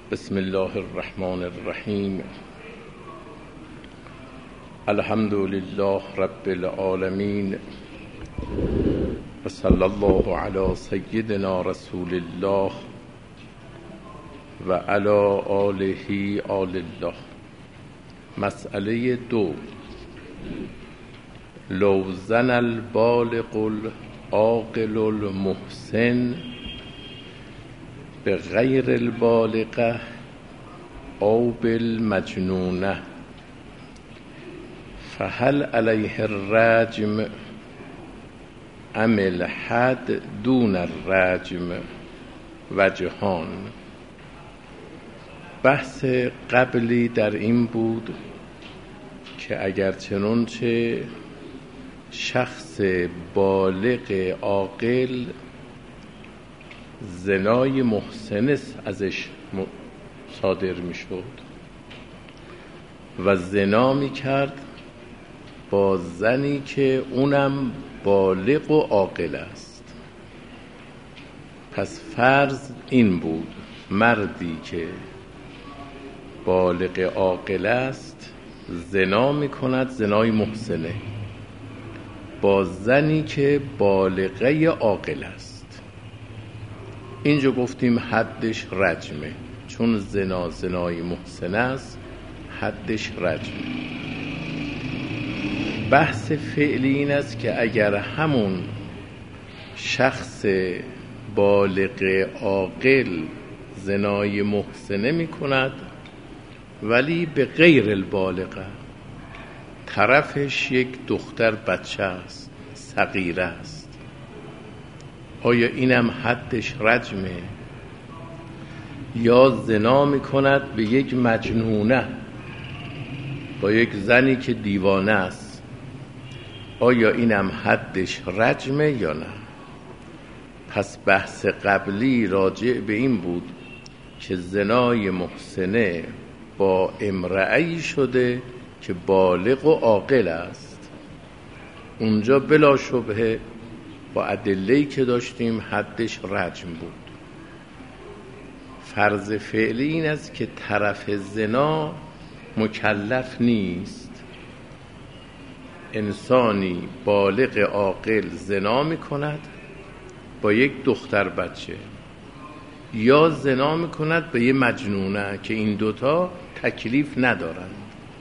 بسم الله الرحمن الرحیم. الحمد لله رب العالمین و صلی الله علی سیدنا رسول الله و علی آله آل الله. مسئله 2. لو زن البالغ العاقل المحسن بغیر البالغه او بالمجنونه فهل علیه الرجم ام الحد دون الرجم؟ وجهان. بحث قبلی در این بود که اگر چنانچه شخص بالغ عاقل زنای محسن ازش صادر می شد و زنا می کرد با زنی که اونم بالغ و عاقل است، پس فرض این بود مردی که بالغ عاقل است زنا می کند، زنای محسنه، با زنی که بالغه عاقل است. اینجا گفتیم حدش رجمه، چون زنا زنای محسن است حدش رجمه. بحث فعلی این است که اگر همون شخص بالغ عاقل زنای محسنه می کند ولی به غیر البالغه، طرفش یک دختر بچه است، صغیره است، آیا اینم حدش رجمه؟ یا زنا می کند به یک مجنونه، با یک زنی که دیوانه است، آیا اینم حدش رجمه یا نه؟ پس بحث قبلی راجع به این بود که زنای محسنه با امرأه‌ای شده که بالغ و عاقل است، اونجا بلا شبهه با ادله‌ای که داشتیم حدش رجم بود. فرض فعلی این است که طرف زنا مکلف نیست. انسانی بالغ عاقل زنا می کند با یک دختر بچه، یا زنا می کند به یه مجنونه که این دوتا تکلیف ندارند،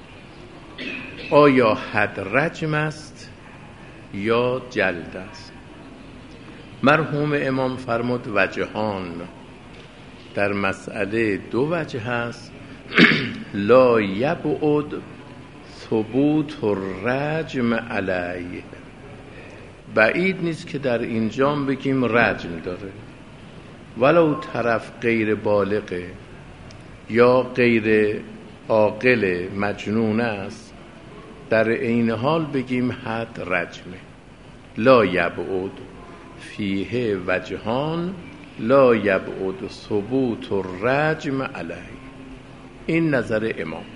آیا حد رجم است یا جلد است؟ مرحوم امام فرمود وجهان. در مسئله 2 وجه هست. لا یبعد ثبوت الرجم علیه، بعید نیست که در اینجا بگیم رجم داره، ولو طرف غیر بالغه یا غیر عاقل مجنون است، در این حال بگیم حد رجمه. لا یبعد فیه وجهان لا یبعد ثبوت الرجم علیه. این نظر امام.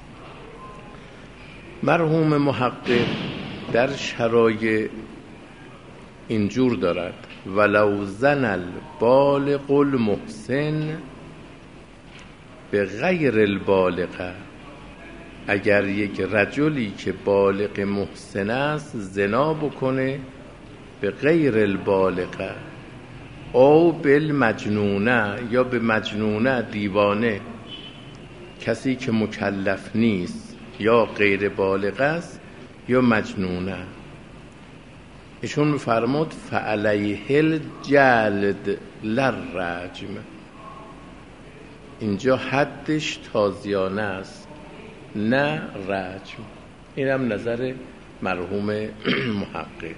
مرحوم محقق در شرایع اینجور دارد ولو زن البالغ المحسن به غیر البالغه، اگر یک رجلی که بالغ محسن است زنا بکنه به غیر البالغه او بالمجنونه، یا به مجنونه دیوانه، کسی که مکلف نیست، یا غیر بالغ است یا مجنونه، ایشون می‌فرمود فعلیه الجلد للرجم. اینجا حدش تازیانه است نه رجم. اینم نظر مرحوم محقق.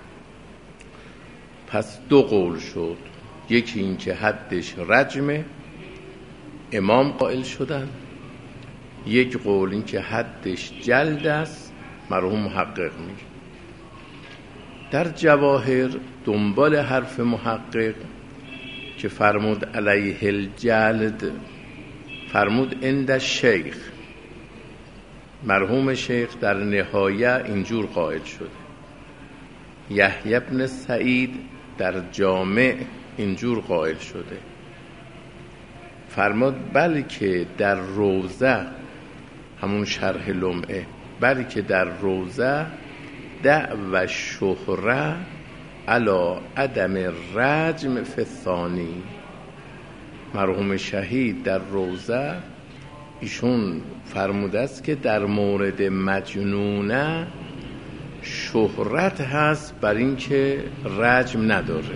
پس 2 قول شد، یکی این که حدش رجمه، امام قائل شدن، یک قول این که حدش جلد است، مرحوم محقق میگه. در جواهر دنبال حرف محقق که فرمود علیه الجلد، فرمود عند شیخ، مرحوم شیخ در نهایه اینجور قائل شده، یحیی بن سعید در جامع اینجور قائل شده. فرماد بلکه در روضه، همون شرح لمعه، بلکه در روضه دعو شهره علی عدم رجم فی الثانی. مرحوم شهید در روضه ایشون فرموده است که در مورد مجنونه شهرت هست بر این که رجم نداره،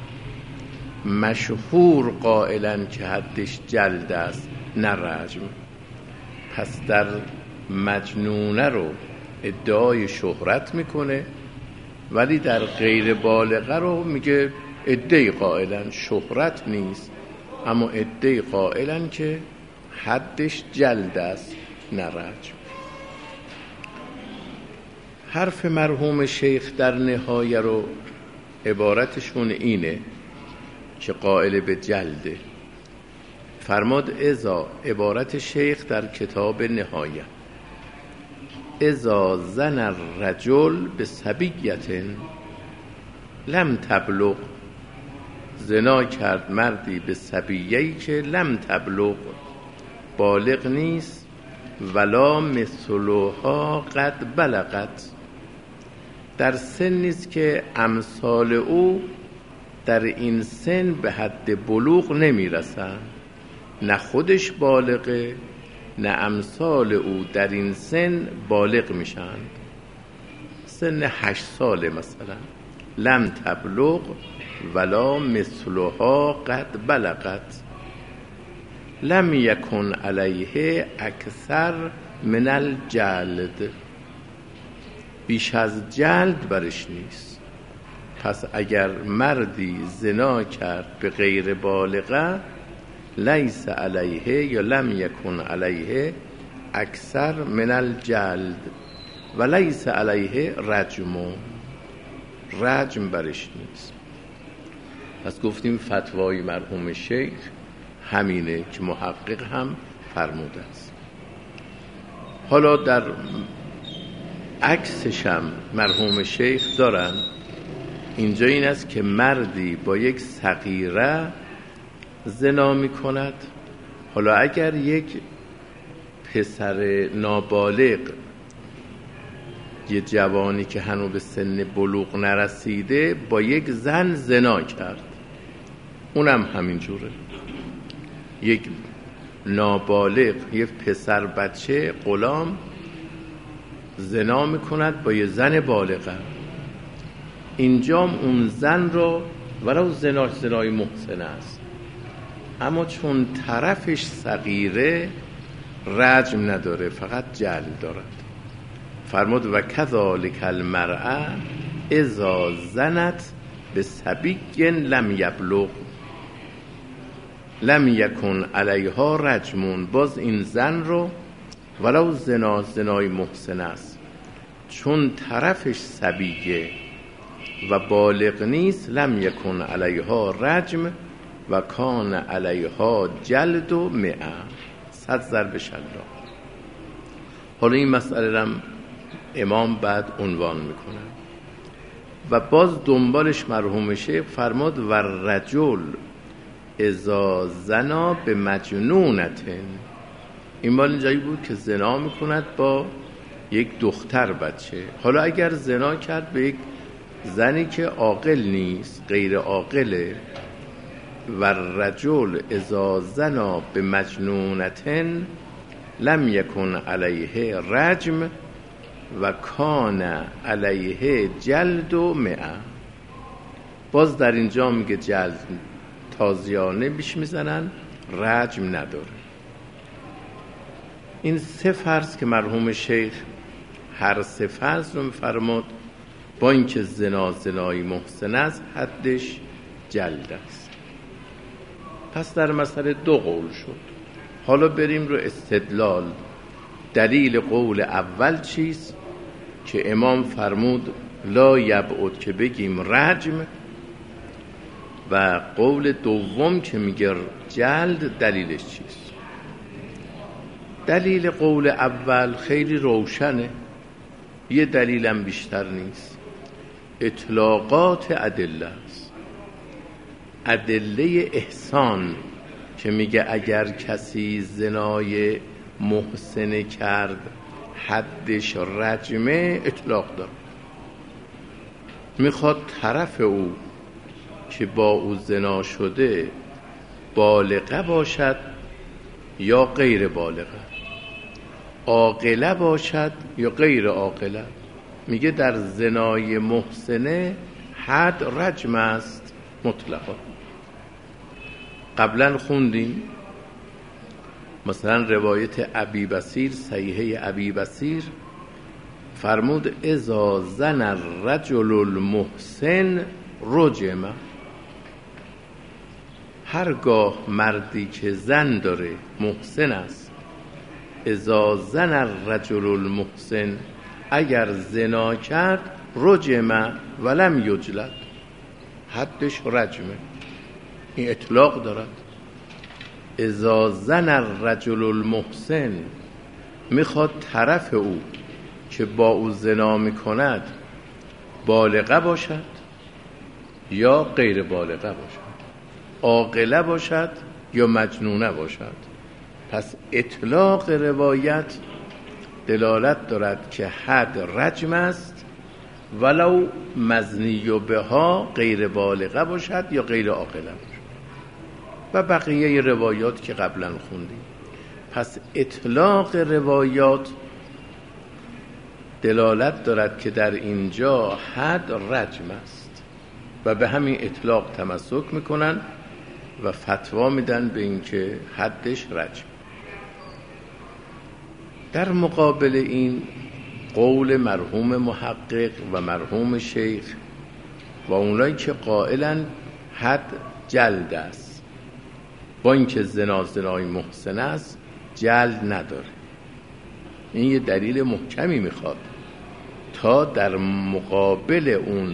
مشهور قائلن که حدش جلد است نه رجم. پس در مجنونه رو ادعای شهرت میکنه، ولی در غیر بالغه رو میگه ادعای قائلن شهرت نیست، اما ادعای قائلن که حدش جلد است نه رجم. حرف مرحوم شیخ در نهایه رو عبارتشون اینه که قائل به جلده. فرماد ازا، عبارت شیخ در کتاب نهایه، ازا زن الرجل به صبیت لم تبلغ، زنا کرد مردی به صبیه‌ای که لم تبلغ، بالغ نیست، ولا مثلها قد بلغت، در سن نیست که امثال او در این سن به حد بلوغ نمیرسن، نه خودش بالغه نه امثال او در این سن بالغ میشن. سن 8 ساله مثلا، لم تبلغ ولا مثلها قد بلغت، لم یکن علیه اکثر من الجلد، بیش از جلد برش نیست. پس اگر مردی زنا کرد به غیر بالغه، لیس علیه یا لم یکن علیه اکثر من الجلد و لیس علیه رجم برش نیست. پس گفتیم فتوای مرحوم شیخ همینه که محقق هم فرموده است. حالا در عکسش هم مرحوم شیخ دارن. اینجا این است که مردی با یک صغیره زنا می کند. حالا اگر یک پسر نابالغ، یه جوانی که هنوز به سن بلوغ نرسیده با یک زن زنا کرد، اونم همین جوره. یک نابالغ، یک پسر بچه غلام زنا میکند با یه زن بالغه، اینجا اون زن رو ولو زنای محسن است، اما چون طرفش صغیره رجم نداره، فقط جلد دارد. فرمود و کذالک المرأة اذا زنت به صبی لم یبلغ لم یکن علیها رجمون، باز این زن رو ولو زنای محسن است، چون طرفش صبیه و بالغ نیست، لم یکن علیها رجم و کان علیها جلد و 100 ضرب شلاق. حالا این مسئله را امام بعد عنوان میکنه و باز دنبالش مرحوم شیخ فرماد و رجل اذا زنا به مجنونتن. این مال جایی بود که زنا میکند با یک دختر بچه. حالا اگر زنا کرد به یک زنی که عاقل نیست، غیر عاقله، و رجل اذا زنا به مجنونتن لم یکن علیه رجم و کان علیه جلد و 100. باز در اینجا میگه جلد تازیانه بیش میزنن، رجم نداره. این 3 فرض که مرحوم شیخ هر 3 فرض رو میفرماد، با اینکه زنای محسن است حدش جلد است. پس در مسئله 2 قول شد. حالا بریم رو استدلال. دلیل قول اول چیست؟ که امام فرمود لا یبعد که بگیم رجم، و قول دوم که میگه جلد دلیلش چیست؟ دلیل قول اول خیلی روشنه، یه دلیلم بیشتر نیست، اطلاقات ادله است. ادله احسان که میگه اگر کسی زنای محسن کرد حدش رجمه، اطلاق داره. میخواد طرف او که با او زنا شده بالغه باشد یا غیر بالغه، عاقله باشد یا غیر عاقله. میگه در زنای محسنه حد رجم است مطلقا. قبلا خوندیم مثلا روایت ابی بصیر، صحیحه ابی بصیر فرمود اذا زن الرجل المحسن رجم. هرگاه مردی که زن داره محسن است، اذا زن الرجل المحسن، اگر زنا کرد رجم ولم یجلد، حدش رجمه. این اطلاق دارد. اذا زن الرجل المحسن، میخواد طرف او که با او زنا میکند بالغه باشد یا غیر بالغه باشد، عاقله باشد یا مجنونه باشد. پس اطلاق روایت دلالت دارد که حد رجم است ولو مزنی و بها غیر بالغه باشد یا غیر عاقله باشد، و بقیه روایات که قبلا خوندیم. پس اطلاق روایات دلالت دارد که در اینجا حد رجم است و به همین اطلاق تمسک میکنن و فتوا میدن به اینکه حدش رجم. در مقابل این قول مرحوم محقق و مرحوم شیخ و اونایی که قائلن حد جلد است، با اینکه زنای محسن است جلد نداره. این یه دلیل محکمی میخواد تا در مقابل اون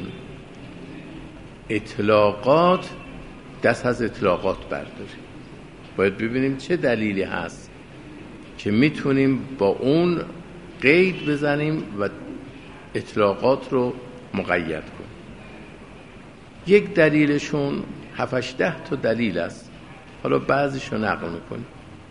اطلاقات دست از اطلاقات برداریم. باید ببینیم چه دلیلی هست که میتونیم با اون قید بزنیم و اطلاقات رو مقید کنیم. یک دلیلشون 7-8 تا دلیل است، حالا بعضیشو نقل میکنیم.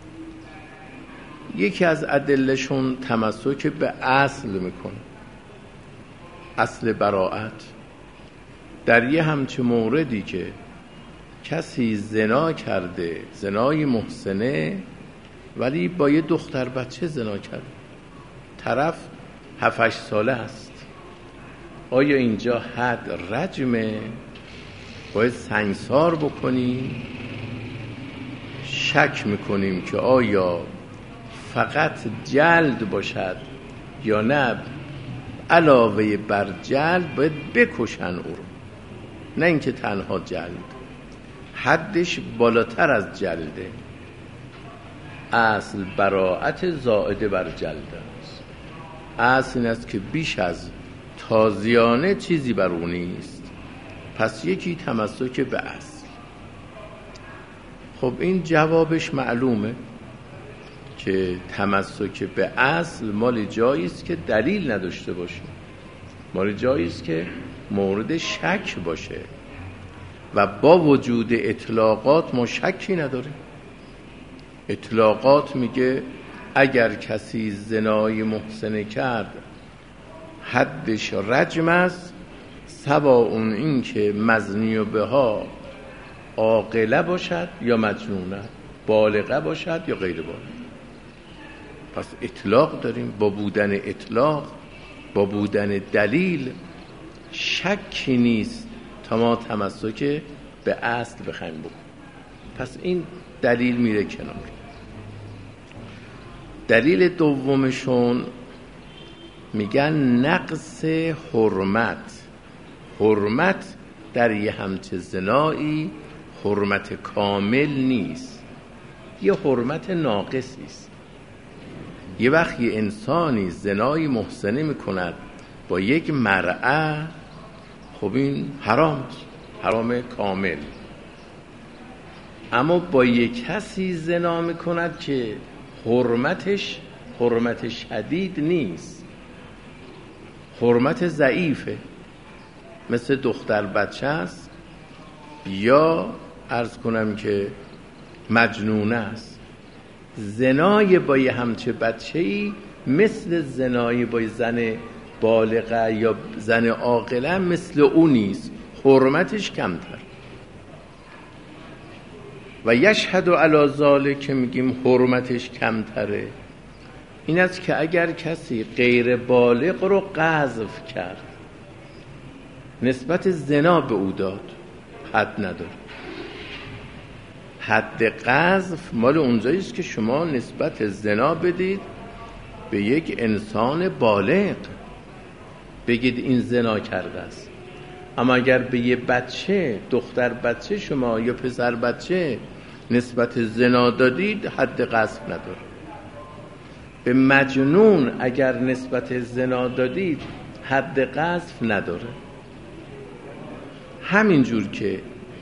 یکی از ادلهشون تمسک به اصل میکنه، اصل براءت. در یه همچه موردی که کسی زنا کرده، زنای محسنه، ولی با یه دختر بچه زنا کرده، طرف 7-8 ساله است، آیا اینجا حد رجمه؟ باید سنگسار بکنیم؟ شک میکنیم که آیا فقط جلد باشد یا نه علاوه بر جلد باید بکشن او رو، نه اینکه تنها جلد. حدش بالاتر از جلده. اصل براءت زائده بر جلد است. اصل این است که بیش از تازیانه چیزی بر او نیست. پس یکی تمسک به اصل. خب این جوابش معلومه که تمسک به اصل مال جایی است که دلیل نداشته باشه، مال جایی است که مورد شک باشه، و با وجود اطلاقات ما شکی نداریم. اطلاقات میگه اگر کسی زنای محسن کرد حدش رجم است، سواء این که مزنی بها عاقله باشد یا مجنونه، بالغه باشد یا غیر بالغه. پس اطلاق داریم. با بودن اطلاق، با بودن دلیل، شکی نیست تا ما تمسک به اصل بخوایم بکنیم. پس این دلیل میره کنار. دلیل دومشون میگن نقص حرمت. حرمت در یه همچه زنایی حرمت کامل نیست، یه حرمت ناقصی است. یه وقت یه انسانی زنای محسنه میکند با یک مرأة، خب این حرام کامل. اما با یک کسی زنا میکند که حرمتش حرمت شدید نیست، حرمت ضعیفه، مثل دختر بچه است، یا عرض کنم که مجنونه است. زنای با یه همچه بچه‌ای مثل زنای با زن بالغه یا زن عاقله مثل اون نیست، حرمتش کمتر. و یشهد علی ذلک که میگیم حرمتش کمتره، این است که اگر کسی غیر بالغ رو قذف کرد، نسبت زنا به او داد، حد نداره. حد قذف مال اونجایی است که شما نسبت زنا بدید به یک انسان بالغ، بگید این زنا کرده است. اما اگر به یه بچه، دختر بچه شما یا پسر بچه نسبت زنا دادید، حد قذف نداره. به مجنون اگر نسبت زنا دادید، حد قذف نداره. همینجور که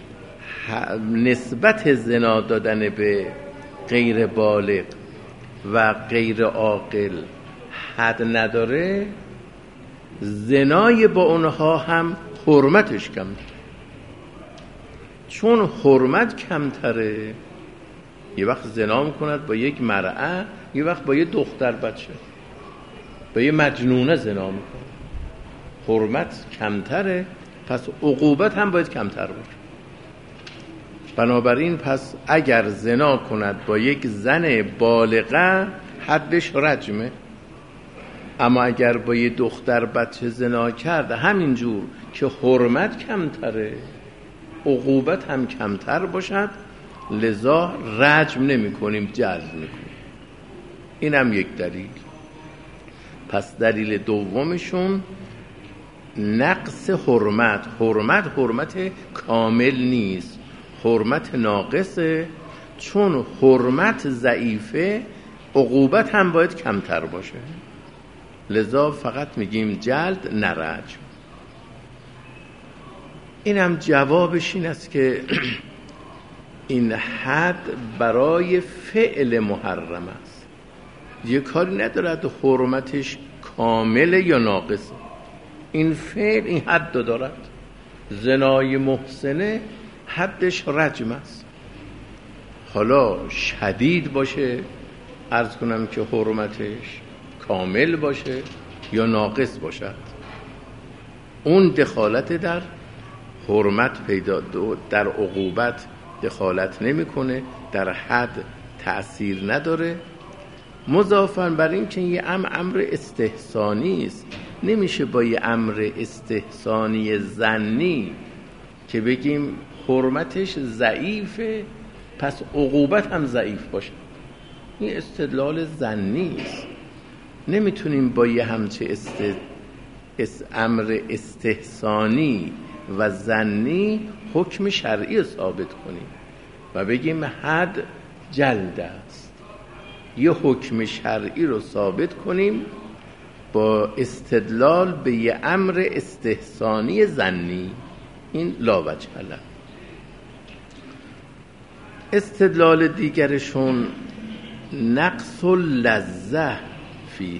نسبت زنا دادن به غیر بالغ و غیر عاقل حد نداره، زنای با اونها هم حرمتش کمتره. چون حرمت کمتره، یه وقت زنا میکند با یک مرأة، یه وقت با یه دختر بچه، با یه مجنونه زنا میکنه. حرمت کمتره، پس عقوبت هم باید کمتر باشه. بنابراین پس اگر زنا کند با یک زن بالغه، حدش رجمه. اما اگر با یه دختر بچه زنا کرده، همینجور که حرمت کمتره، عقوبت هم کمتر باشد، لذا رجم نمی کنیم، جلد می کنیم. این هم یک دلیل. پس دلیل دومشون نقص حرمت. حرمت کامل نیست، حرمت ناقصه. چون حرمت ضعیفه، عقوبت هم باید کمتر باشه، لذا فقط میگیم جلد، نه رجم. این هم جوابش این است که این حد برای فعل محرم است، یه کاری ندارد حرمتش کامل یا ناقصه. این فعل این حد دارد. زنای محسنه حدش رجم است. حالا شدید باشه، عرض کنم که حرمتش کامل باشه یا ناقص باشد، اون دخالت در حرمت پیدا، در عقوبت دخالت نمیکنه، در حد تأثیر نداره. مضافاً بر این که یه امر استحسانی است، نمیشه با یه امر استحسانی ظنی که بگیم حرمتش ضعیفه پس عقوبت هم ضعیف باشه. این استدلال ظنی است. نمیتونیم با یه همچه امر استحسانی و ظنی حکم شرعی ثابت کنیم و بگیم حد جلد است. یه حکم شرعی رو ثابت کنیم با استدلال به یه امر استحسانی ظنی، این لا وجه له. استدلال دیگرشون نقص اللذة فیه.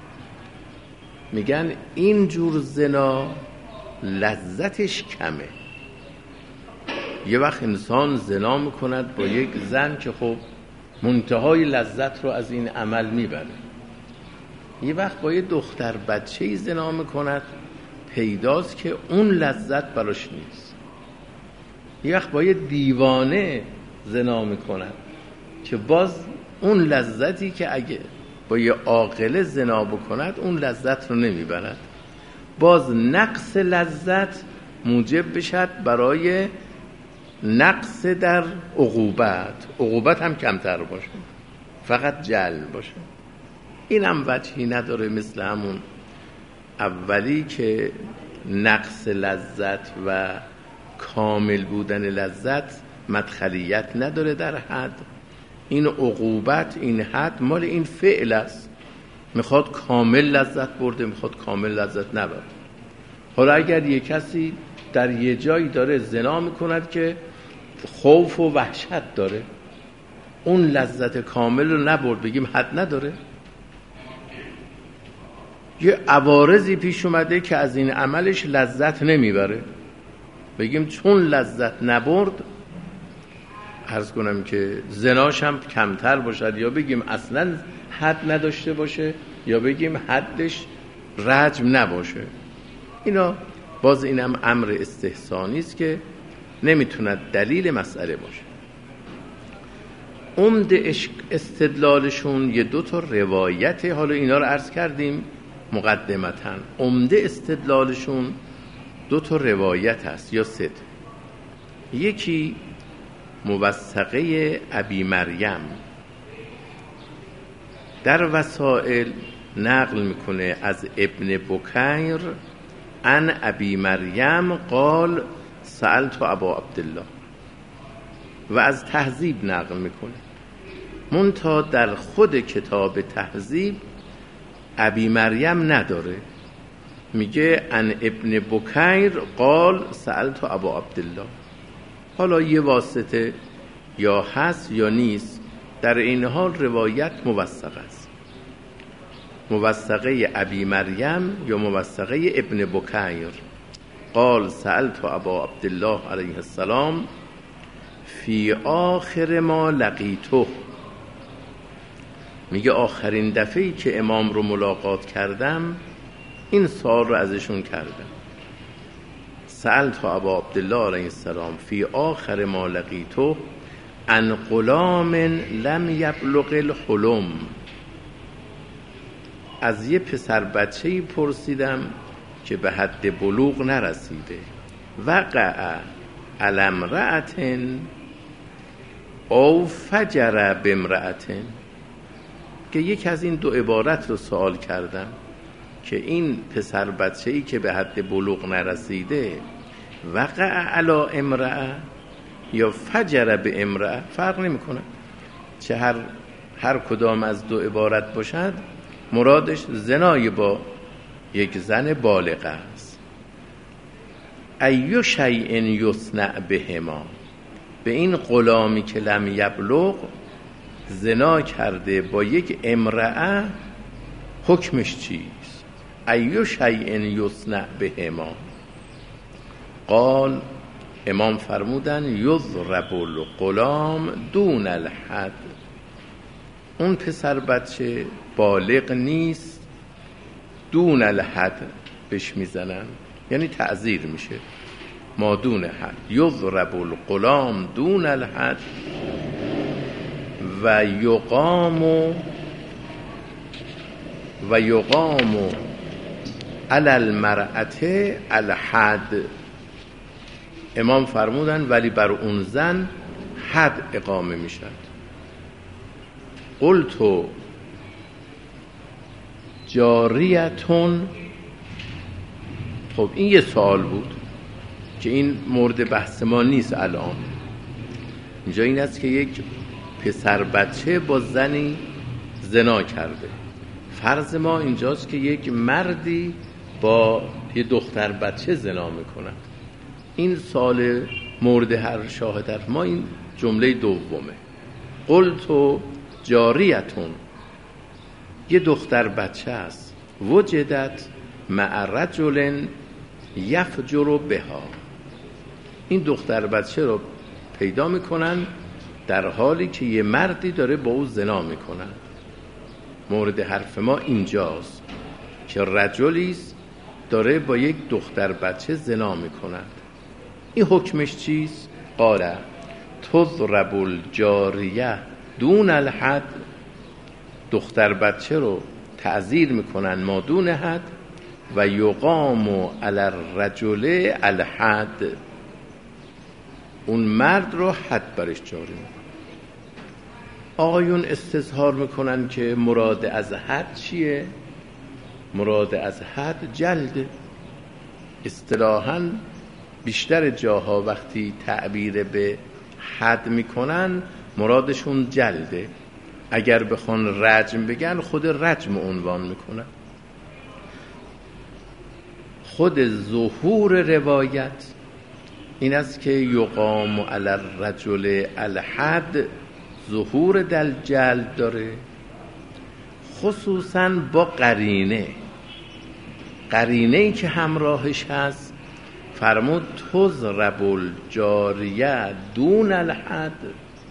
میگن این جور زنا لذتش کمه. یه وقت انسان زنا میکند با یک زن که خب منتهای لذت رو از این عمل میبره، یه وقت با یه دختر بچه‌ای زنا میکند، پیداست که اون لذت براش نیست. یه وقت با یه دیوانه زنا میکند که باز اون لذتی که اگه با یه عاقله زنا بکند اون لذت رو نمیبرد. باز نقص لذت موجب بشد برای نقص در عقوبت هم کمتر باشه، فقط جلب باشه. این هم وجهی نداره مثل همون اولی که نقص لذت و کامل بودن لذت مدخلیت نداره در حد. این عقوبت، این حد مال این فعل است، میخواد کامل لذت برده، میخواد کامل لذت نبرده. حالا اگر یک کسی در یه جایی داره زنا میکند که خوف و وحشت داره، اون لذت کامل رو نبرد، بگیم حد نداره؟ یه عوارضی پیش اومده که از این عملش لذت نمیبره، بگیم چون لذت نبرد عرض کنم که زناش هم کمتر باشد، یا بگیم اصلا حد نداشته باشه، یا بگیم حدش رجم نباشه. اینا باز اینم امر استحسانی است که نمیتوند دلیل مسئله باشه. عمده استدلالشون یه دو تا روایته، حالا اینا رو عرض کردیم مقدمتاً. عمده استدلالشون دو تا روایت هست یا سه. یکی موثقه ابی مریم در وسائل نقل میکنه از ابن بکیر عن ابی مریم قال سألت ابا عبدالله، و از تهذیب نقل میکنه. منتها در خود کتاب تهذیب ابی مریم نداره، میگه عن ابن بکیر قال سألت ابا عبدالله. حالا یه واسطه یا هست یا نیست، در این حال روایت موثقه است. موثقه ابی مریم یا موثقه ابن بکیر قال سألت ابا عبدالله علیه السلام فی آخر ما لقیته، میگه آخرین دفعه‌ای که امام رو ملاقات کردم این سوال رو ازشون کردم. سألت ابا عبدالله علیه السلام فی آخر ما لقیته عن غلام لم یبلغ الحلم، از یه پسر بچه‌ای پرسیدم که به حد بلوغ نرسیده. وقع علی امرأة او فجر بامرأة، که یک از این دو عبارت رو سوال کردم که این پسر بچه‌ای که به حد بلوغ نرسیده وقع علی امرأة یا فجر به امرأة فرق نمی‌کنه، چه هر کدام از دو عبارت باشد مرادش زنای با یک زن بالغه است. ای شیء یصنع بهما، به این غلامی که لم یبلغ زنا کرده با یک امرأه حکمش چیست؟ ای شیء یصنع بهما قال، امام فرمودن یضرب الغلام دون الحد، اون پسر بچه بالغ نیست، دون الحد بهش میزنن، یعنی تعزیر میشه ما دون حد. یضرب الغلام دون الحد و یقام علی المرأة الحد. امام فرمودن ولی بر اون زن حد اقامه میشد. قلت جاریتون، خب این یه سوال بود که این مورد بحث ما نیست الان. اینجا این است که یک پسر بچه با زنی زنا کرده. فرض ما اینجاست که یک مردی با یه دختر بچه زنا میکنه. این سوال مورد هر شاهد حرف ما این جمله دومه. قلت جاریتون، یه دختر بچه است، وجدت مع رجل یفجر بها، این دختر بچه رو پیدا میکنن در حالی که یه مردی داره با او زنا میکنن. مورد حرف ما اینجاست که رجلیست داره با یک دختر بچه زنا میکنن. این حکمش چیست؟ قال تضرب الجاریه دون الحد، دختر بچه رو تعزیر میکنن ما دون حد، و یقام علی الرجل الحد، اون مرد رو حد برش جاری میکنن. آقایون استظهار میکنن که مراد از حد چیه؟ مراد از حد جلد. اصطلاحاً بیشتر جاها وقتی تعبیر به حد میکنن مرادشون جلده. اگر بخوان رجم بگن خود رجم عنوان میکنن. خود ظهور روایت این است که یقام علی الرجل الحد ظهور در جلد داره، خصوصا با قرینه‌ای که همراهش هست. فرمود تضرب الجاریه دون الحد،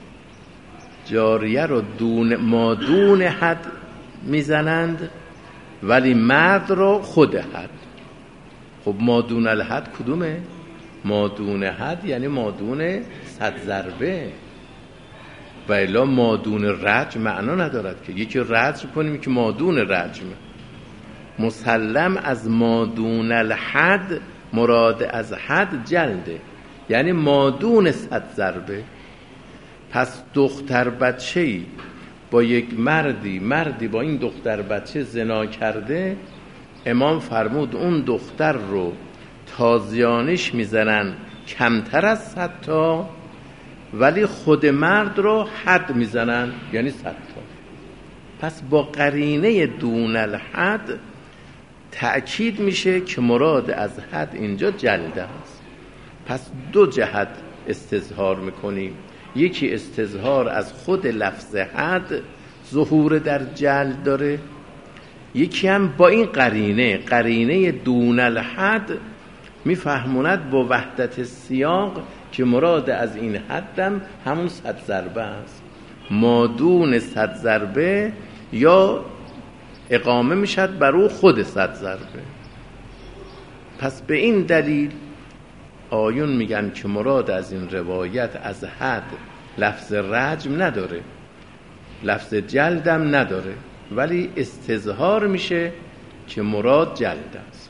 جاریه رو مادون حد میزنند ولی مرد رو خود حد. خب مادون الحد کدومه؟ مادون حد یعنی مادون 100 ضربه، و الا مادون رجم معنا ندارد که یکی رجم کنیم که مادون رجم. مسلم از مادون الحد مراد از حد جلده، یعنی مادون 100 ضربه. پس دختر بچه‌ای با یک مردی با این دختر بچه زنا کرده، امام فرمود اون دختر رو تازیانش میزنن کمتر از 100 تا، ولی خود مرد رو حد میزنن یعنی 100 تا. پس با قرینه دون الحد تأکید میشه که مراد از حد اینجا جلده است. پس دو جهت استظهار میکنیم، یکی استظهار از خود لفظ حد ظهور در جلد داره، یکی هم با این قرینه دون الحد میفهموند با وحدت سیاق که مراد از این حدم همون 100 ضربه است. مادون 100 ضربه یا اقامه میشد بر او خود 100 ضربه. پس به این دلیل آیون میگن که مراد از این روایت از حد لفظ رجم نداره، لفظ جلدم نداره، ولی استظهار میشه که مراد جلد است.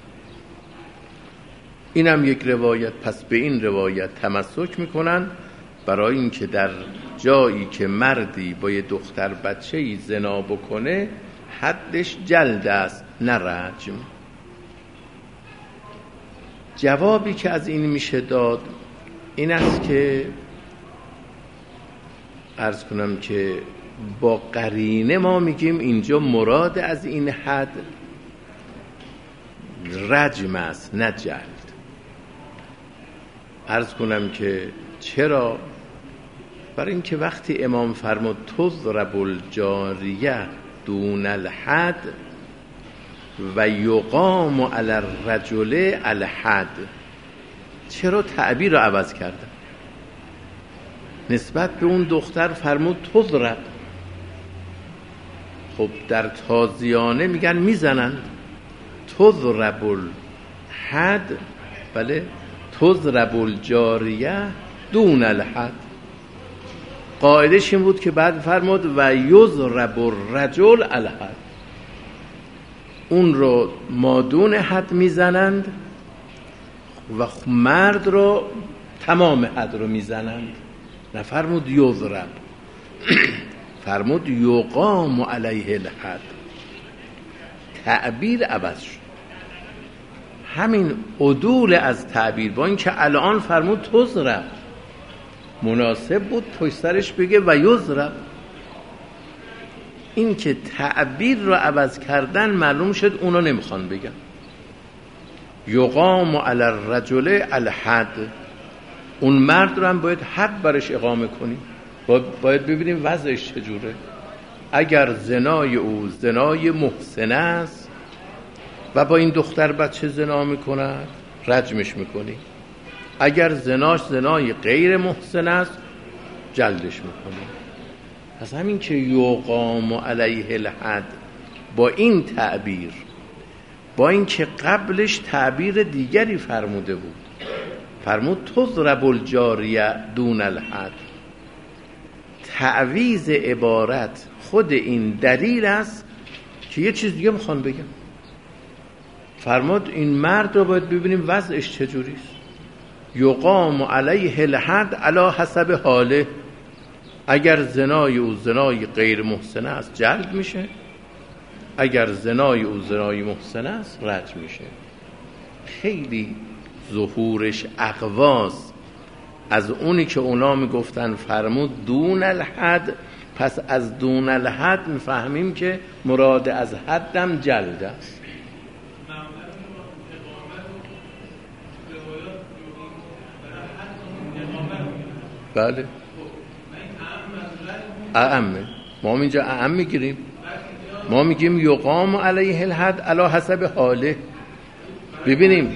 اینم یک روایت. پس به این روایت تمسک میکنن برای اینکه در جایی که مردی با یه دختر بچه‌ای زنا بکنه حدش جلد است نه رجم. جوابی که از این میشه داد این است که عرض کنم که با قرینه ما میگیم اینجا مراد از این حد رجم است نه جلد. عرض کنم که چرا؟ برای اینکه وقتی امام فرمود تضرب الجاریه دون الحد و یقام علی الرجل الحد، چرا تعبیر رو عوض کردن؟ نسبت به اون دختر فرمود تضرب. خب در تازیانه میگن میزنند. تضرب الحد، بله، تضرب الجاریه دون الحد. قاعدش این بود که بعد فرمود و یضرب الرجل الحد، اون رو مادون حد میزنند و مرد رو تمام حد رو میزنند. نفرمود یضرب، فرمود یقام علیه الحد. تعبیر عوض شد. همین عدول از تعبیر، با این که الان فرمود تضرب، مناسب بود پشت سرش بگه و یضرب. این که تعبیر رو عوض کردن معلوم شد اونا نمیخوان بگن. یقام علی الرجل الحد، اون مرد رو هم باید حد برش اقامه کنیم، باید ببینیم وضعش چجوره. اگر زنای او زنای محسنه است و با این دختر بچه زنا میکند رجمش میکنی، اگر زناش زنای غیر محسن است جلدش میکنی. پس همین که یقام علیه الحد با این تعبیر، با این که قبلش تعبیر دیگری فرموده بود، فرمود تضرب الجاریه دون الحد، تعویض عبارت خود این دلیل است که یه چیز دیگه میخوان بگم. فرمود این مرد رو باید ببینیم وضعش چجوریست. یقام علیه الحد علی حسب حاله، اگر زنای او زنای غیر محسن است جلد میشه، اگر زنای او زنای محسن است رجم میشه. خیلی ظهورش اقواست از اونی که اونا میگفتن فرمود دون الحد. پس از دون الحد میفهمیم که مراد از حدم جلد است. بله اعمه، ما اینجا اعم میگیریم، ما میگیم یقام علیه الحد علی حسب حاله. ببینیم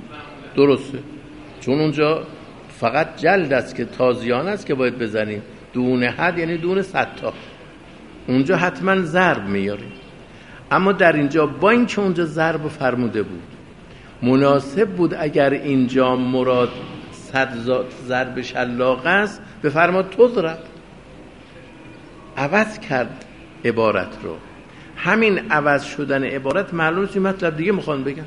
درسته، چون اونجا فقط جلد است که تازیان است که باید بزنیم، دون حد یعنی دون 100 تا، اونجا حتما ضرب میاریم. اما در اینجا با اینکه اونجا ضرب فرموده بود، مناسب بود اگر اینجا مراد 100 ضرب شلاق است بفرماد تضرب، عوض کرد عبارت رو. همین عوض شدن عبارت معلوم است مطلب دیگه میخوان بگن.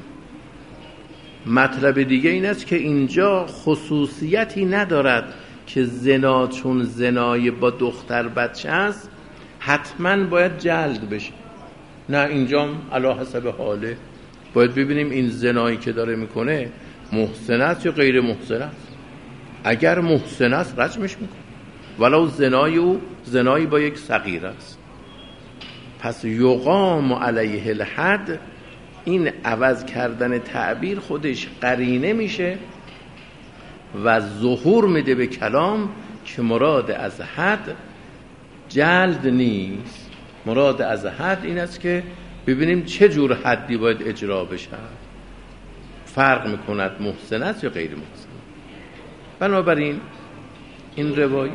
مطلب دیگه این است که اینجا خصوصیتی ندارد که زنا چون زنای با دختر بچه است حتما باید جلد بشه. نه، اینجا علی حسب حاله باید ببینیم این زنایی که داره میکنه محسن است یا غیر محسن است. اگر محسن است رجمش میکنه، ولو زنای او زنایی با یک صغیر است. پس یقام علیه الحد، این عوض کردن تعبیر خودش قرینه میشه و ظهور میده به کلام که مراد از حد جلد نیست. مراد از حد این است که ببینیم چه جور حدی باید اجرا بشه، فرق میکند محسن است یا غیر محسن. بنابراین این روایت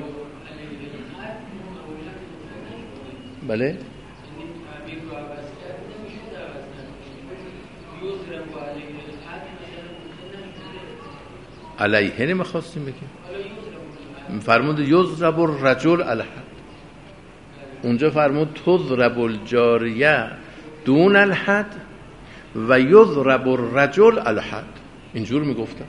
بله علیه نمیخواستیم بگیم، فرمود یضرب الرجل الحد، اونجا فرمود تضرب الجاریه دون الحد و یضرب الرجل الحد، اینجور میگفتم.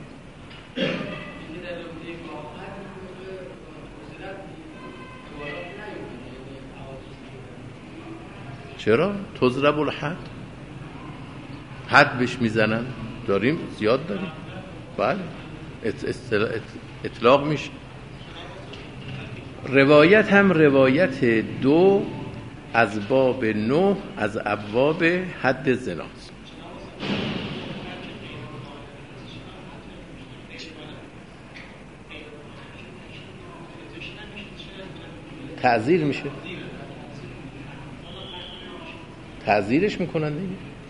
چرا؟ تضرب الحد، حد بهش میزنن، داریم زیاد داریم، بله اطلاق میشه. روایت هم روایت 2 از باب 9 از ابواب حد زناست. تعزیر میشه، تعزیرش میکنن دیگه،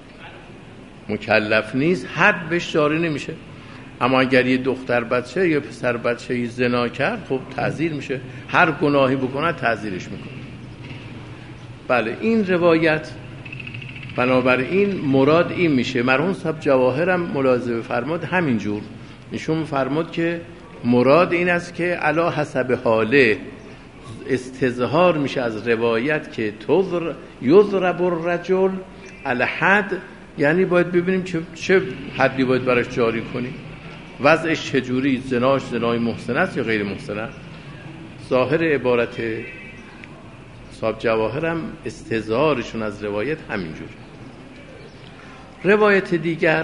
مکلف نیست، حد بهش جاری نمیشه. اما اگر یه دختر بچه یا پسر بچه زنا کرد خب تعزیر میشه، هر گناهی بکنه تعزیرش میکنه. بله این روایت بنابراین مراد این میشه. مرحوم صاحب جواهرم ملاحظه فرمود همینجور، ایشون فرمود که مراد این است که علی حسب حاله استظهار میشه از روایت که یضرب الرجل الحد، یعنی باید ببینیم چه حدی باید براش جاری کنیم، وضعش چجوری، زناش زنای محسن است یا غیر محسن است. ظاهر عبارت صاحب جواهرم استظهارشون از روایت همینجور. روایت دیگر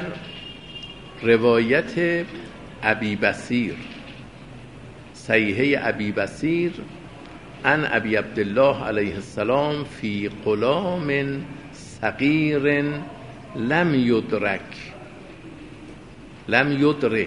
روایت ابی بصیر، صحیحه ابی بصیر عن ابی عبدالله علیه السلام فی غلام صغیر لم یدرک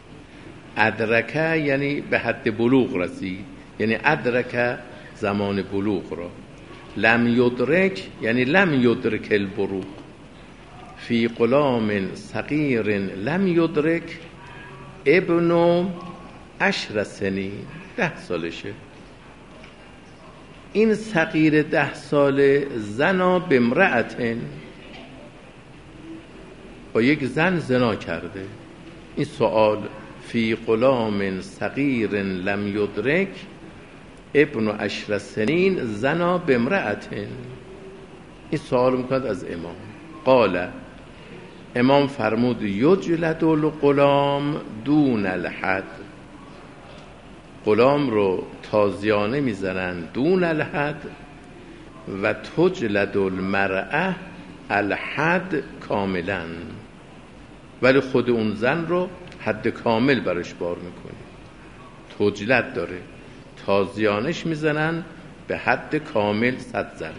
ادرکه یعنی به حد بلوغ رسید، یعنی ادرک زمان بلوغ را. لم یدرک یعنی لم یدرک البلوغ. فی غلام صغیر لم یدرک ابن 10 سنین، 10 سالشه. این صغیر 10 ساله زنا بامرأة، با یک زن زنا کرده. این سوال فی غلام صغیر لم یدرک ابن 10 سنین زنا بامرأة، این سوال میکند از امام. قال، امام فرمود یجلد الغلام دون الحد، غلام رو تازیانه میزنن دون الحد و تجلد المرأة الحد کاملا، ولی خود اون زن رو حد کامل براش بار میکنه. تجلد داره، تازیانش میزنن به حد کامل 100 ضرب.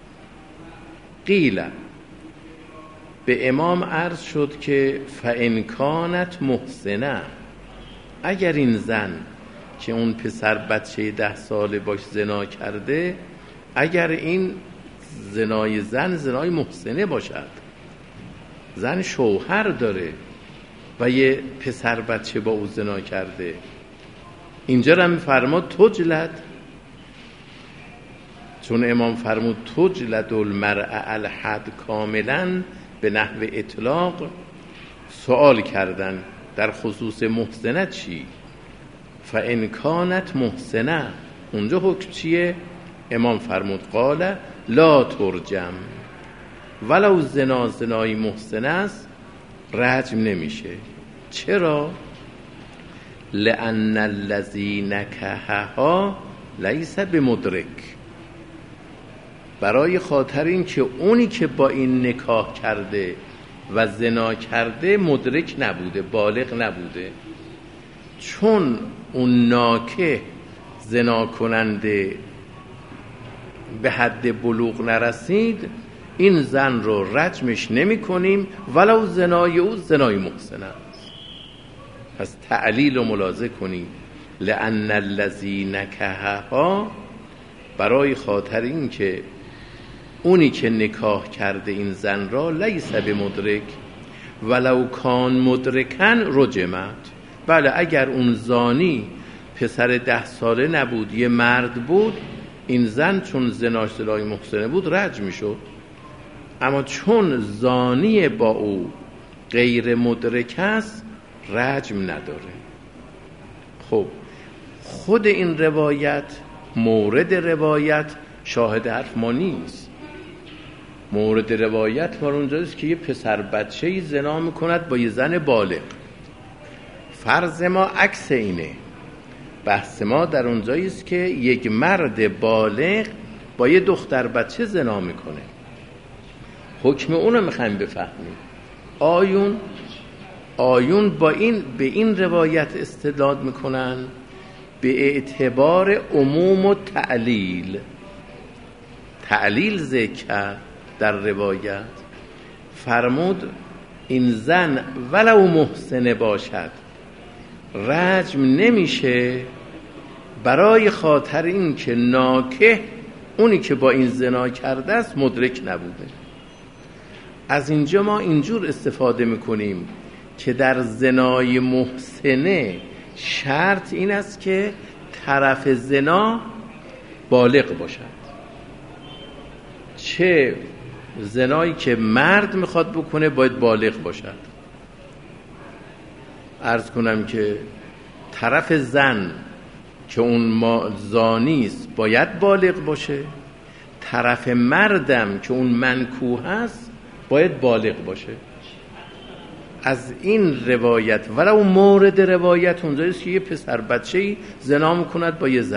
قیل، به امام عرض شد که فإن کانت محسنه، اگر این زن که اون پسر بچه 10 ساله باش زنا کرده، اگر این زنای زن زنای محسنه باشد، زن شوهر داره و یه پسر بچه با او زنا کرده، اینجا هم فرماد تجلد، چون امام فرمود تجلد المرء الحد کاملا به نحو اطلاق، سوال کردن در خصوص محسنه چی؟ فان کانت محسنه، اونجا حکم چیه؟ امام فرمود قال لا ترجم، ولو زنای محسنه است رجم نمیشه. چرا؟ لأن الذی نکحها لیس بمدرک، برای خاطر این که اونی که با این نکاح کرده و زنا کرده مدرک نبوده، بالغ نبوده. چون اون ناکح زنا کننده به حد بلوغ نرسید، این زن رو رجمش نمی کنیم ولو زنای او زنای محسن است. پس تعلیل رو ملاحظه کنیم، لأن الذی نکحها، برای خاطر این که اونی که نکاح کرده این زن را لیس بمدرک، ولو کان مدرکن رجمت، بله اگر اون زانی پسر 10 ساله نبود، یه مرد بود، این زن چون زناش زنای محسنه بود رجم میشد. اما چون زانی با او غیر مدرک است رجم نداره. خب خود این روایت، مورد روایت شاهد حرف ما نیست. مورد روایت ما اونجاست که یه پسر بچه‌ای زنا میکند با یه زن بالغ. فرض ما عکس اینه. بحث ما در اونجاییست که یک مرد بالغ با یه دختر بچه زنا میکنه. حکم اونو میخوایم بفهمیم. آیون با این به این روایت استدلال میکنن به اعتبار عموم و تعلیل ذکر در روایت. فرمود این زن ولو محسنه باشد رجم نمیشه، برای خاطر این که ناکح اونی که با این زنا کرده است مدرک نبوده. از اینجا ما اینجور استفاده میکنیم که در زنای محسنه شرط این است که طرف زنا بالغ باشد. چه زنایی که مرد میخواد بکنه باید بالغ باشد. عرض کنم که طرف زن که اون زانیست باید بالغ باشه، طرف مردم که اون منکوح هست باید بالغ باشه. از این روایت ولو مورد روایت اونجاییست که یه پسر بچه‌ای زنا میکند با یه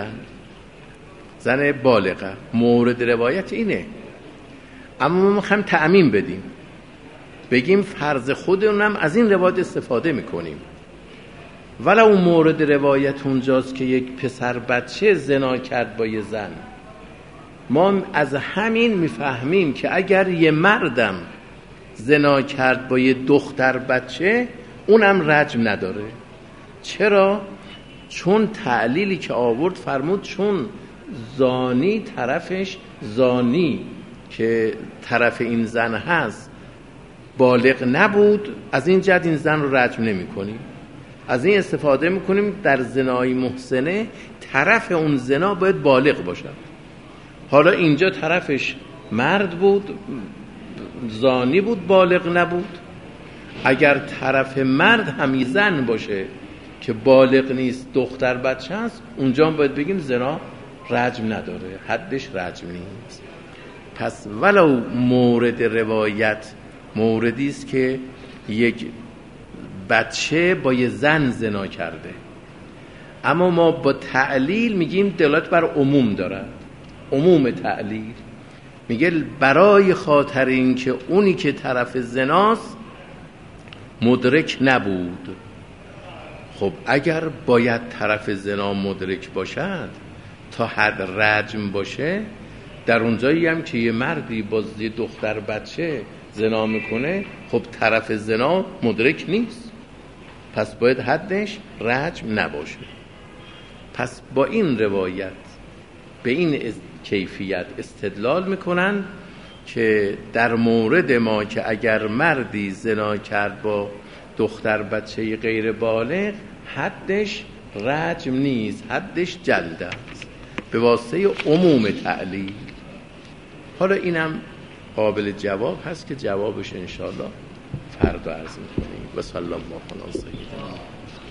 زن بالغه، مورد روایت اینه. اما ما میخوایم تعمیم بدیم، بگیم فرض خودمونم از این روایت استفاده میکنیم. ولو مورد روایت اونجاست که یک پسر بچه زنا کرد با یه زن، ما از همین میفهمیم که اگر یه مردم زنا کرد با یه دختر بچه اونم رجم نداره. چرا؟ چون تعلیلی که آورد فرمود چون زانی طرفش، زانی که طرف این زن هست بالغ نبود، از این جهت این زن رو رجم نمی کنیم. از این استفاده میکنیم در زنای محسنه طرف اون زنا باید بالغ باشد. حالا اینجا طرفش مرد بود، زانی بود، بالغ نبود. اگر طرف مرد همی زن باشه که بالغ نیست، دختر بچه هست، اونجا باید بگیم زنا رجم نداره، حدش رجم نیست. پس ولو مورد روایت موردی است که یک بچه با یه زن زنا کرده، اما ما با تعلیل میگیم دلالت بر عموم دارد. عموم تعلیل میگه برای خاطر این که اونی که طرف زناست مدرک نبود. خب اگر باید طرف زنا مدرک باشد تا حد رجم باشه، در اونجایی هم که یه مردی با یه دختر بچه زنا میکنه، خب طرف زنا مدرک نیست، پس باید حدش رجم نباشه. پس با این روایت به این کیفیت استدلال میکنن که در مورد ما که اگر مردی زنا کرد با دختر بچه غیر بالغ حدش رجم نیست، حدش جلد است، به واسطه عموم تعلیل. حالا اینم قابل جواب هست که جوابش انشاءالله فردا عرض می‌کنیم. و صلی الله علی سیدنا